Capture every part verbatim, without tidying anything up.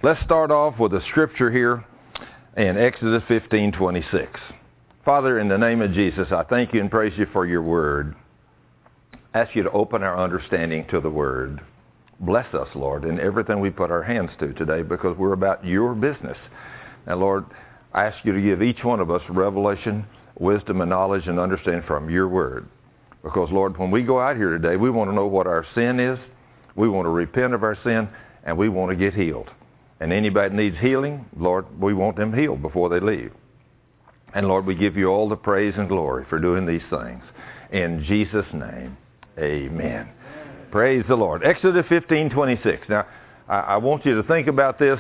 Let's start off with a scripture here in Exodus fifteen twenty-six. Father, in the name of Jesus, I thank you and praise you for your word. I ask you to open our understanding to the word. Bless us, Lord, in everything we put our hands to today, because we're about your business. Now, Lord, I ask you to give each one of us revelation, wisdom, and knowledge and understanding from your word. Because, Lord, when we go out here today, we want to know what our sin is. We want to repent of our sin, and we want to get healed. And anybody that needs healing, Lord, we want them healed before they leave. And, Lord, we give you all the praise and glory for doing these things. In Jesus' name, amen. Praise the Lord. Exodus fifteen twenty-six. Now, I, I want you to think about this.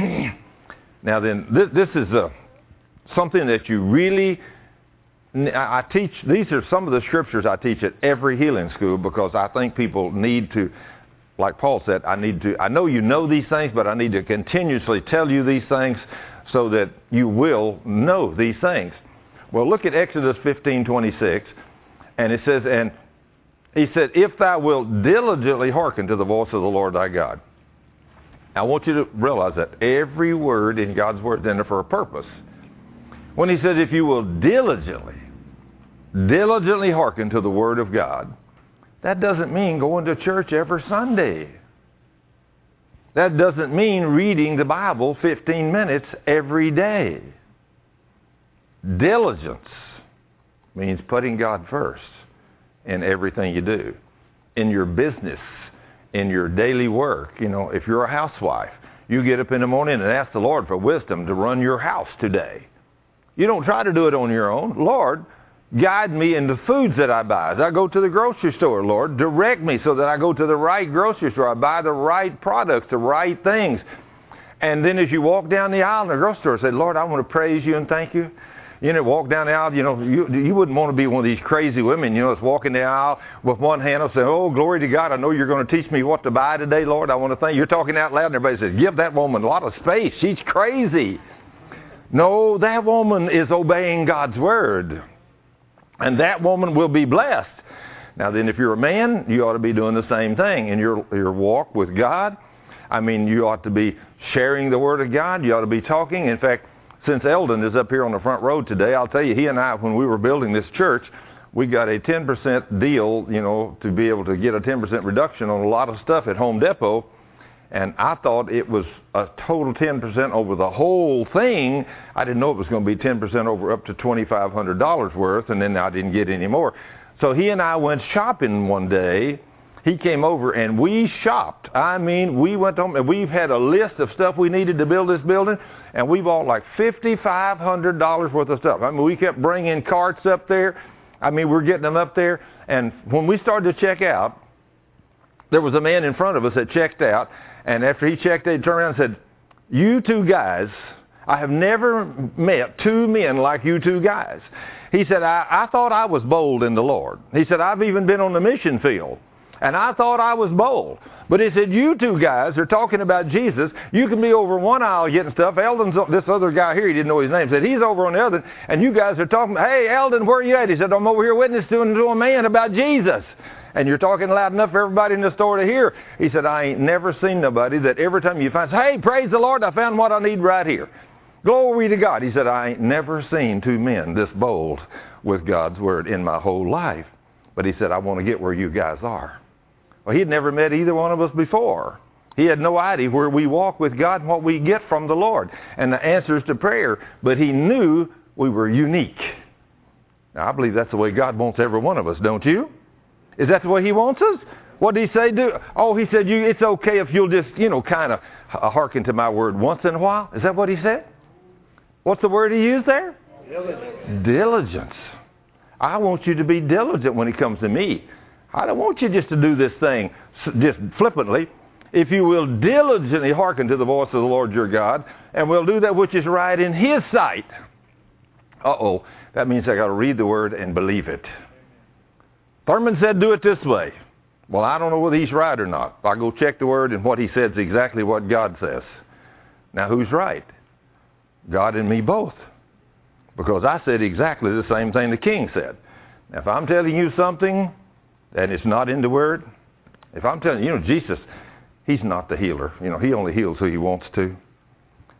Now then, this, this is a, something that you really, I, I teach, these are some of the scriptures I teach at every healing school, because I think people need to, like Paul said, I need to, I know you know these things, but I need to continuously tell you these things so that you will know these things. Well, look at Exodus fifteen twenty-six, and it says, and he said, if thou wilt diligently hearken to the voice of the Lord thy God. I want you to realize that every word in God's word is in there for a purpose. When he says, if you will diligently, diligently hearken to the word of God, that doesn't mean going to church every Sunday. That doesn't mean reading the Bible fifteen minutes every day. Diligence means putting God first in everything you do. In your business, in your daily work. You know, if you're a housewife, you get up in the morning and ask the Lord for wisdom to run your house today. You don't try to do it on your own. Lord, guide me in the foods that I buy. As I go to the grocery store, Lord, direct me so that I go to the right grocery store. I buy the right products, the right things. And then as you walk down the aisle in the grocery store, say, Lord, I want to praise you and thank you. You know, walk down the aisle, you know, you, you wouldn't want to be one of these crazy women, you know, that's walking the aisle with one hand and saying, oh, glory to God, I know you're going to teach me what to buy today, Lord. I want to thank you. You're talking out loud and everybody says, give that woman a lot of space. She's crazy. No, that woman is obeying God's word. And that woman will be blessed. Now then, if you're a man, you ought to be doing the same thing in your, your walk with God. I mean, you ought to be sharing the word of God. You ought to be talking. In fact, since Eldon is up here on the front row today, I'll tell you, he and I, when we were building this church, we got a ten percent deal, you know, to be able to get a ten percent reduction on a lot of stuff at Home Depot. And I thought it was a total ten percent over the whole thing. I didn't know it was going to be ten percent over up to twenty-five hundred dollars worth, and then I didn't get any more. So he and I went shopping one day. He came over and we shopped. I mean, we went home and we've had a list of stuff we needed to build this building, and we bought like fifty-five hundred dollars worth of stuff. I mean, we kept bringing carts up there. I mean, we're getting them up there. And when we started to check out, there was a man in front of us that checked out. And after he checked, he turned around and said, you two guys, I have never met two men like you two guys. He said, I, I thought I was bold in the Lord. He said, I've even been on the mission field, and I thought I was bold. But he said, you two guys are talking about Jesus. You can be over one aisle getting stuff. Eldon's, this other guy here, he didn't know his name, said he's over on the other, and you guys are talking, hey, Eldon, where are you at? He said, I'm over here witnessing to a man about Jesus. And you're talking loud enough for everybody in the store to hear. He said, I ain't never seen nobody that every time you find, hey, praise the Lord, I found what I need right here. Glory to God. He said, I ain't never seen two men this bold with God's word in my whole life. But he said, I want to get where you guys are. Well, he had never met either one of us before. He had no idea where we walk with God and what we get from the Lord and the answers to prayer. But he knew we were unique. Now, I believe that's the way God wants every one of us, don't you? Is that the way he wants us? What did he say? Do? Oh, he said, you, it's okay if you'll just, you know, kind of hearken to my word once in a while. Is that what he said? What's the word he used there? Diligence. Diligence. I want you to be diligent when it comes to me. I don't want you just to do this thing just flippantly. If you will diligently hearken to the voice of the Lord your God, and will do that which is right in his sight. Uh-oh. That means I got to read the word and believe it. Thurman said, do it this way. Well, I don't know whether he's right or not. I'll go check the word, and what he says is exactly what God says. Now, who's right? God and me both. Because I said exactly the same thing the king said. Now, if I'm telling you something and it's not in the word, if I'm telling you, you know, Jesus, he's not the healer. You know, he only heals who he wants to.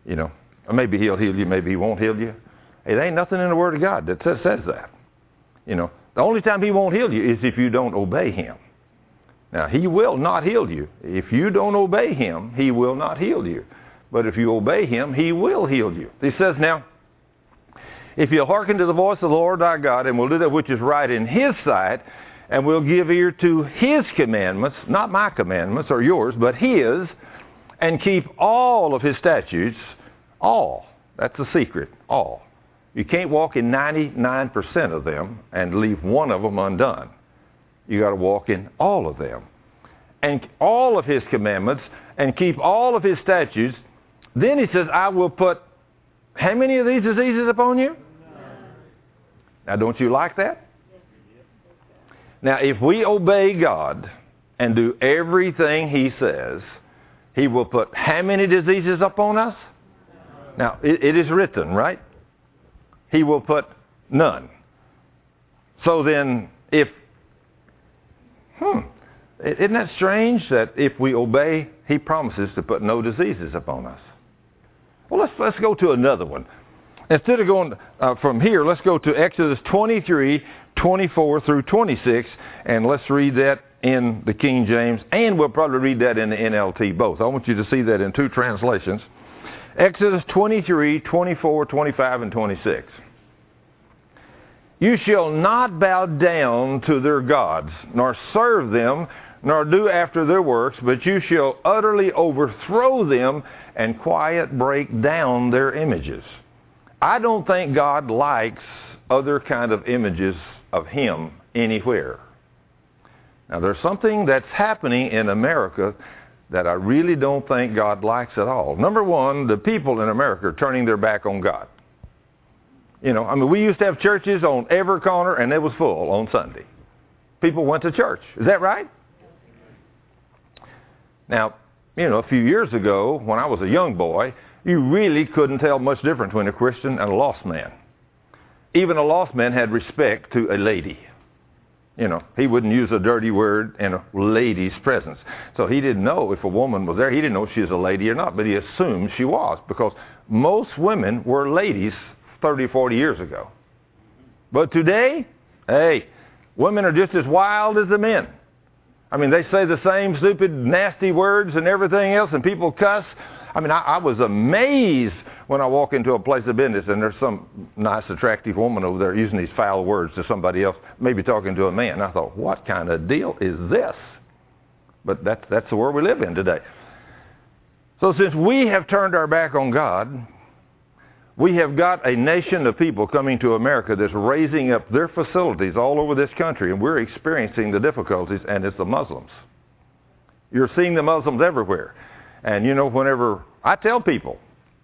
You know, maybe he'll heal you, maybe he won't heal you. Hey, there ain't nothing in the Word of God that says, says that. You know, the only time he won't heal you is if you don't obey him. Now, he will not heal you. If you don't obey him, he will not heal you. But if you obey him, he will heal you. He says now, if you'll hearken to the voice of the Lord thy God, and will do that which is right in his sight, and will give ear to his commandments, not my commandments or yours, but his, and keep all of his statutes, all. That's the secret, all. You can't walk in ninety-nine percent of them and leave one of them undone. You got to walk in all of them. And all of his commandments, and keep all of his statutes. Then he says, I will put how many of these diseases upon you? Now, don't you like that? Now, if we obey God and do everything he says, he will put how many diseases upon us? Now, it, it is written, right? He will put none. So then, if, hmm, isn't that strange that if we obey, he promises to put no diseases upon us? Well, let's, let's go to another one. Instead of going uh, from here, let's go to Exodus twenty-three, twenty-four through twenty-six, and let's read that in the King James, and we'll probably read that in the N L T both. I want you to see that in two translations. Exodus twenty-three, twenty-four, twenty-five, and twenty-six. You shall not bow down to their gods, nor serve them, nor do after their works, but you shall utterly overthrow them and quiet break down their images. I don't think God likes other kind of images of him anywhere. Now, there's something that's happening in America that I really don't think God likes at all. Number one, the people in America are turning their back on God. You know, I mean, we used to have churches on every corner, and it was full on Sunday. People went to church. Is that right? Now, you know, a few years ago, when I was a young boy, you really couldn't tell much difference between a Christian and a lost man. Even a lost man had respect to a lady. You know, he wouldn't use a dirty word in a lady's presence. So he didn't know if a woman was there. He didn't know if she was a lady or not, but he assumed she was, because most women were ladies thirty, forty years ago. But today, hey, women are just as wild as the men. I mean, they say the same stupid, nasty words and everything else, and people cuss. I mean, I, I was amazed when I walk into a place of business and there's some nice, attractive woman over there using these foul words to somebody else, maybe talking to a man. I thought, what kind of deal is this? But that's, that's the world we live in today. So since we have turned our back on God, we have got a nation of people coming to America that's raising up their facilities all over this country, and we're experiencing the difficulties, and it's the Muslims. You're seeing the Muslims everywhere. And you know, whenever I tell people,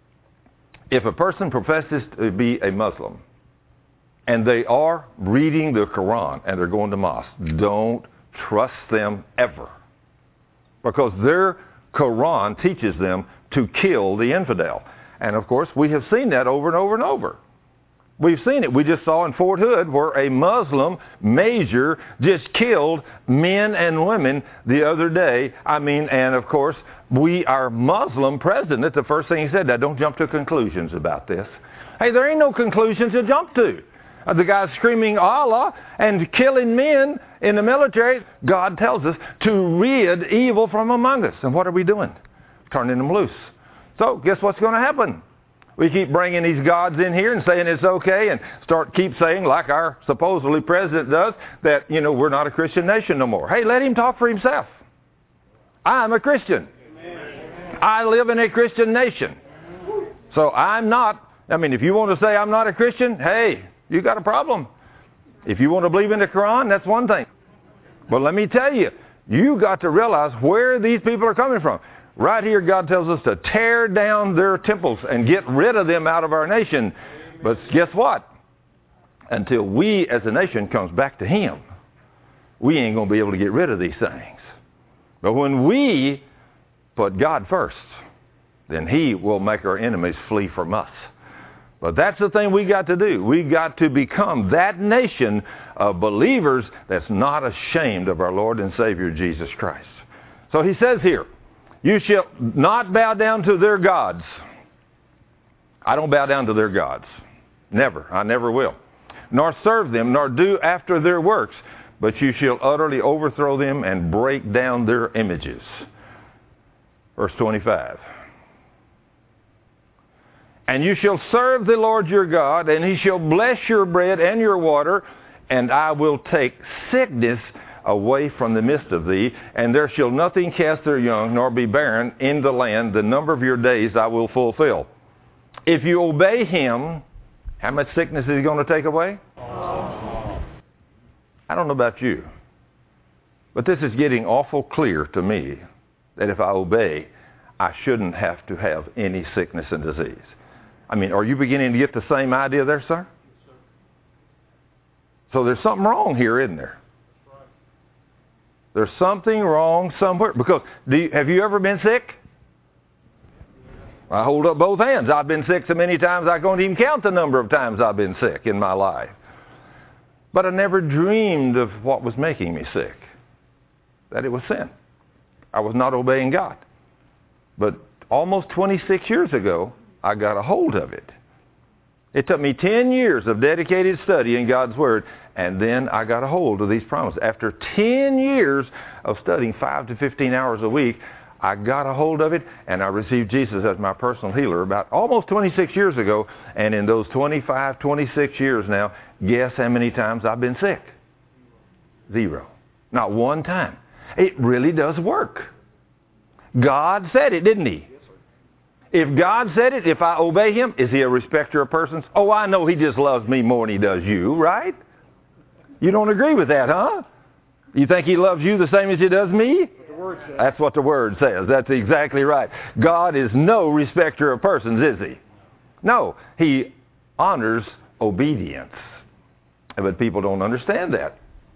if a person professes to be a Muslim, and they are reading the Quran, and they're going to mosque, don't trust them ever. Because their Quran teaches them to kill the infidel. And of course, we have seen that over and over and over. We've seen it. We just saw in Fort Hood where a Muslim major just killed men and women the other day. I mean, and of course, we, our Muslim president, the first thing he said, now don't jump to conclusions about this. Hey, there ain't no conclusions to jump to. Uh, the guy's screaming Allah and killing men in the military. God tells us to rid evil from among us. And what are we doing? Turning them loose. So guess what's going to happen? We keep bringing these gods in here and saying it's okay, and start keep saying, like our supposedly president does, that, you know, we're not a Christian nation no more. Hey, let him talk for himself. I'm a Christian. Amen. I live in a Christian nation. So I'm not, I mean, if you want to say I'm not a Christian, hey, you got a problem. If you want to believe in the Quran, that's one thing. But let me tell you, you got to realize where these people are coming from. Right here, God tells us to tear down their temples and get rid of them out of our nation. But guess what? Until we as a nation comes back to him, we ain't going to be able to get rid of these things. But when we put God first, then he will make our enemies flee from us. But that's the thing we got to do. We got to become that nation of believers that's not ashamed of our Lord and Savior Jesus Christ. So he says here, you shall not bow down to their gods. I don't bow down to their gods. Never. I never will. Nor serve them, nor do after their works. But you shall utterly overthrow them and break down their images. Verse twenty-five. And you shall serve the Lord your God, and he shall bless your bread and your water, and I will take sickness away from the midst of thee, and there shall nothing cast their young, nor be barren in the land. The number of your days I will fulfill. If you obey him, how much sickness is he going to take away? I don't know about you, but this is getting awful clear to me that if I obey, I shouldn't have to have any sickness and disease. I mean, are you beginning to get the same idea there, sir? So there's something wrong here, isn't there? There's something wrong somewhere. Because do you, have you ever been sick? I hold up both hands. I've been sick so many times I can't even count the number of times I've been sick in my life. But I never dreamed of what was making me sick. That it was sin. I was not obeying God. But almost twenty-six years ago, I got a hold of it. It took me ten years of dedicated study in God's Word, and then I got a hold of these promises. After ten years of studying five to fifteen hours a week, I got a hold of it, and I received Jesus as my personal healer about almost twenty-six years ago. And in those twenty-five, twenty-six years now, guess how many times I've been sick? Zero. Not one time. It really does work. God said it, didn't he? If God said it, if I obey him, is he a respecter of persons? Oh, I know he just loves me more than he does you, right? You don't agree with that, huh? You think he loves you the same as he does me? That's what the Word says. That's exactly right. God is no respecter of persons, is he? No, he honors obedience. But people don't understand that.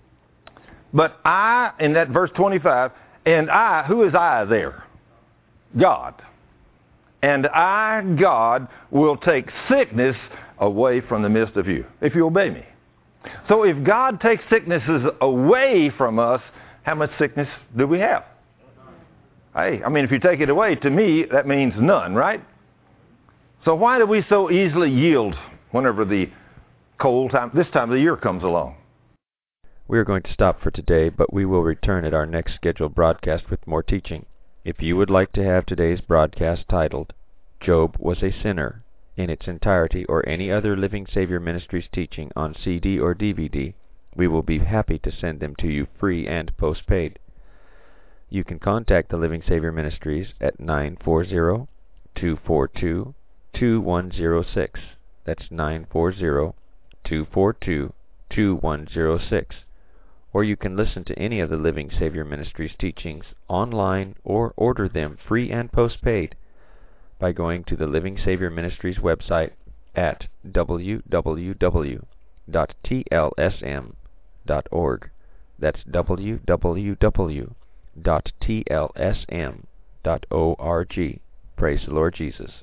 But I, in that verse twenty-five, and I, who is I there? God. And I, God, will take sickness away from the midst of you, if you obey me. So if God takes sicknesses away from us, how much sickness do we have? Hey, I mean, if you take it away, to me, that means none, right? So why do we so easily yield whenever the cold time, this time of the year comes along? We are going to stop for today, but we will return at our next scheduled broadcast with more teaching. If you would like to have today's broadcast titled, Job Was a Sinner, in its entirety, or any other Living Savior Ministries teaching on C D or D V D, we will be happy to send them to you free and postpaid. You can contact the Living Savior Ministries at nine four zero, two four two, two one zero six. That's nine four zero, two four two, two one zero six. Or you can listen to any of the Living Savior Ministries teachings online or order them free and postpaid by going to the Living Savior Ministries website at w w w dot t l s m dot org. That's w w w dot t l s m dot org. Praise the Lord Jesus.